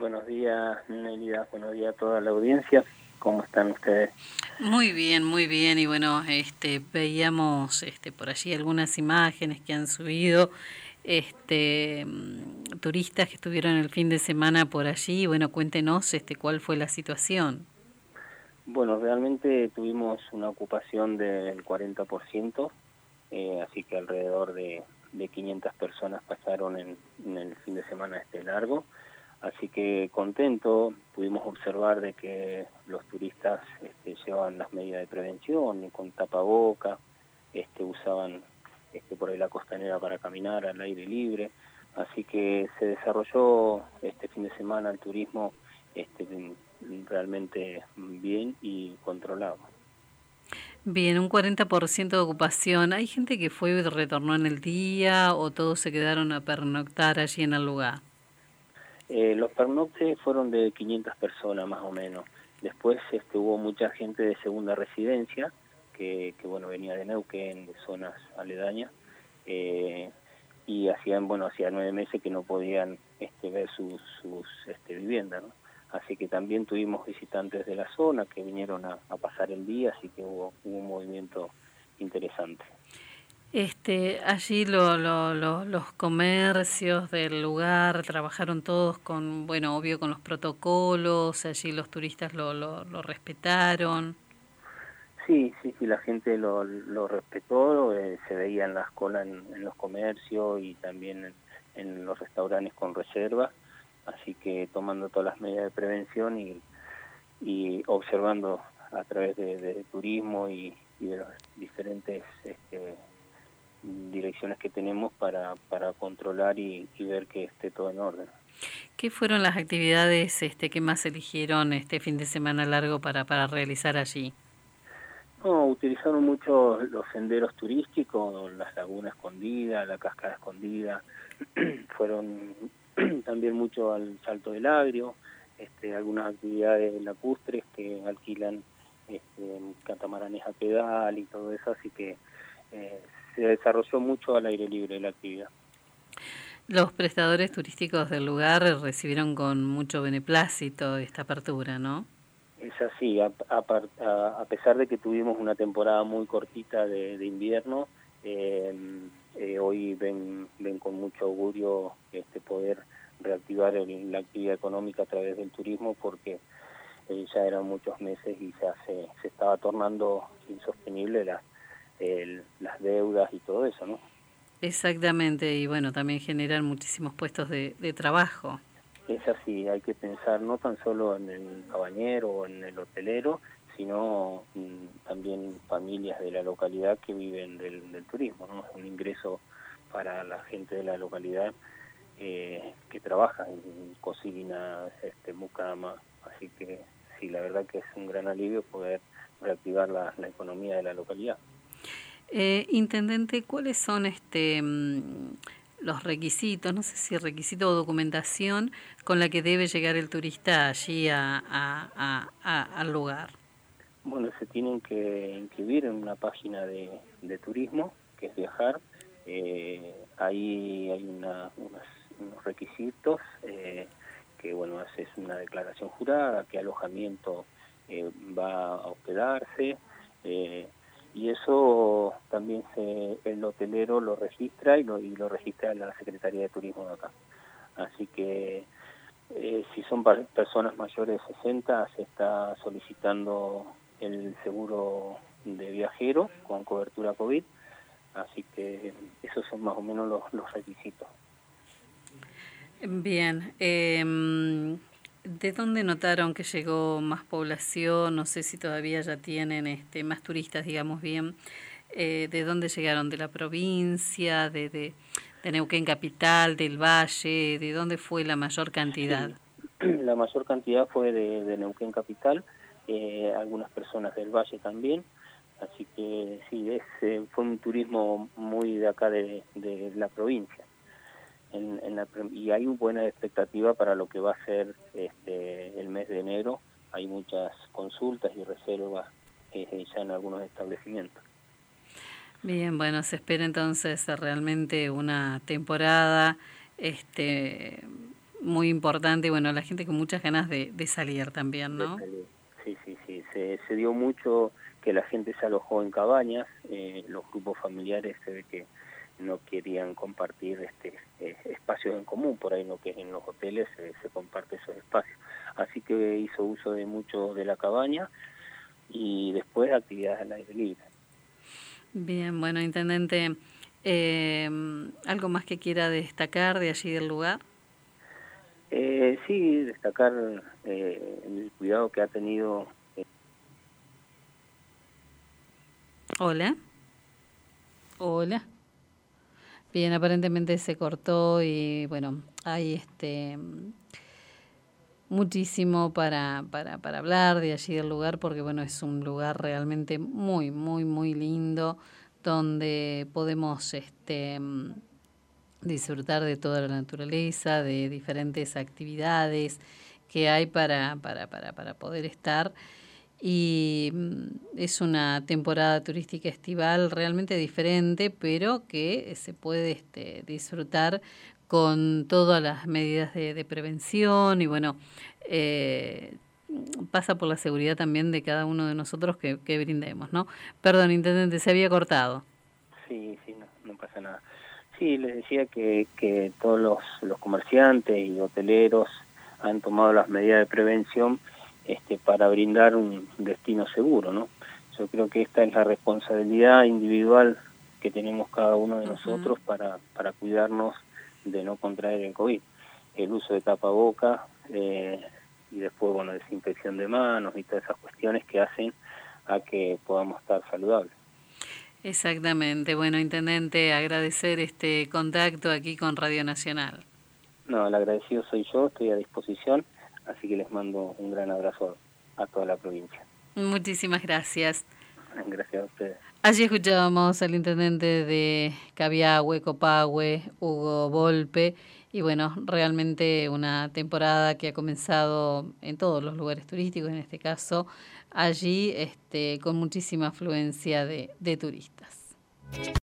Buenos días, Nelida. Buenos días a toda la audiencia. ¿Cómo están ustedes? Muy bien, muy bien. Y bueno, veíamos por allí algunas imágenes que han subido turistas que estuvieron el fin de semana por allí. Bueno, cuéntenos cuál fue la situación. Bueno, realmente tuvimos una ocupación del 40%, así que alrededor de 500 personas pasaron en el fin de semana largo. Así que contento, pudimos observar de que los turistas llevaban las medidas de prevención, con tapaboca, usaban por ahí la costanera para caminar al aire libre. Así que se desarrolló este fin de semana el turismo este, realmente bien y controlado. Bien, un 40% de ocupación. ¿Hay gente que fue y retornó en el día o todos se quedaron a pernoctar allí en el lugar? Los pernoctes fueron de 500 personas más o menos. Después hubo mucha gente de segunda residencia que bueno, venía de Neuquén, de zonas aledañas, eh, y hacía 9 meses que no podían ver sus viviendas, ¿no? Así que también tuvimos visitantes de la zona que vinieron a pasar el día, así que hubo un movimiento interesante. Allí los comercios del lugar trabajaron todos con, bueno, obvio con los protocolos, allí los turistas lo respetaron. Sí, sí, sí, la gente lo respetó, se veían las colas en los comercios y también en los restaurantes con reserva, así que tomando todas las medidas de prevención y observando a través de turismo y de las diferentes direcciones que tenemos para controlar y ver que esté todo en orden. ¿Qué fueron las actividades que más eligieron este fin de semana largo para realizar allí? No, utilizaron mucho los senderos turísticos, las lagunas escondidas, la cascada escondida, fueron también mucho al Salto del Agrio, algunas actividades lacustres que alquilan catamaranes a pedal y todo eso, así que se desarrolló mucho al aire libre la actividad. Los prestadores turísticos del lugar recibieron con mucho beneplácito esta apertura, ¿no? Es así, a pesar de que tuvimos una temporada muy cortita de invierno, hoy ven con mucho augurio poder reactivar la actividad económica a través del turismo, porque ya eran muchos meses y se estaba tornando insostenible las deudas y todo eso, ¿no? Exactamente, y bueno, también generan muchísimos puestos de trabajo. Es así, hay que pensar no tan solo en el cabañero o en el hotelero, sino también familias de la localidad que viven del turismo, ¿no? Es un ingreso para la gente de la localidad que trabaja en cocina, mucama, así que sí, la verdad que es un gran alivio poder reactivar la economía de la localidad. Intendente, ¿cuáles son los requisitos, no sé si requisito o documentación con la que debe llegar el turista allí al lugar? Bueno, se tienen que inscribir en una página de turismo, que es Viajar. Ahí hay unos requisitos, que bueno, haces una declaración jurada, qué alojamiento va a hospedarse, eh, y eso también el hotelero lo registra y lo registra la Secretaría de Turismo de acá. Así que si son personas mayores de 60, se está solicitando el seguro de viajero con cobertura COVID, así que esos son más o menos los requisitos. Bien, ¿de dónde notaron que llegó más población? No sé si todavía ya tienen más turistas, digamos bien. ¿De dónde llegaron? ¿De la provincia? ¿De Neuquén Capital? ¿Del Valle? ¿De dónde fue la mayor cantidad? Sí, la mayor cantidad fue de Neuquén Capital, algunas personas del Valle también, así que sí, fue un turismo muy de acá de la provincia. Y hay una buena expectativa para lo que va a ser el mes de enero. Hay muchas consultas y reservas ya en algunos establecimientos. Bien, bueno, se espera entonces realmente una temporada este, muy importante, bueno, la gente con muchas ganas de salir también, de ¿no? salir. Sí, sí, sí, se dio mucho que la gente se alojó en cabañas, los grupos familiares se ve que no querían compartir espacios en común, por ahí lo que en los hoteles se comparte esos espacios. Así que hizo uso de mucho de la cabaña y después actividades al aire libre. Bien, bueno, intendente, ¿algo más que quiera destacar de allí del lugar? Sí, destacar el cuidado que ha tenido. Hola, hola. Bien, aparentemente se cortó y bueno, hay muchísimo para hablar de allí del lugar porque bueno, es un lugar realmente muy, muy, muy lindo donde podemos disfrutar de toda la naturaleza, de diferentes actividades que hay para poder estar. Y es una temporada turística estival realmente diferente, pero que se puede disfrutar con todas las medidas de prevención y bueno, eh, pasa por la seguridad también de cada uno de nosotros que brindemos, ¿no? Perdón, intendente, se había cortado. Sí, sí, no, no pasa nada. Sí, les decía que todos los comerciantes y hoteleros han tomado las medidas de prevención para brindar un destino seguro, ¿no? Yo creo que esta es la responsabilidad individual que tenemos cada uno de nosotros para cuidarnos de no contraer el COVID. El uso de tapaboca y después, bueno, desinfección de manos y todas esas cuestiones que hacen a que podamos estar saludables. Exactamente. Bueno, intendente, agradecer este contacto aquí con Radio Nacional. No, el agradecido soy yo, estoy a disposición, así que les mando un gran abrazo a toda la provincia. Muchísimas gracias. Gracias a ustedes. Allí escuchábamos al intendente de Cabiahue, Copahue, Hugo Volpe, y bueno, realmente una temporada que ha comenzado en todos los lugares turísticos, en este caso, allí con muchísima afluencia de turistas.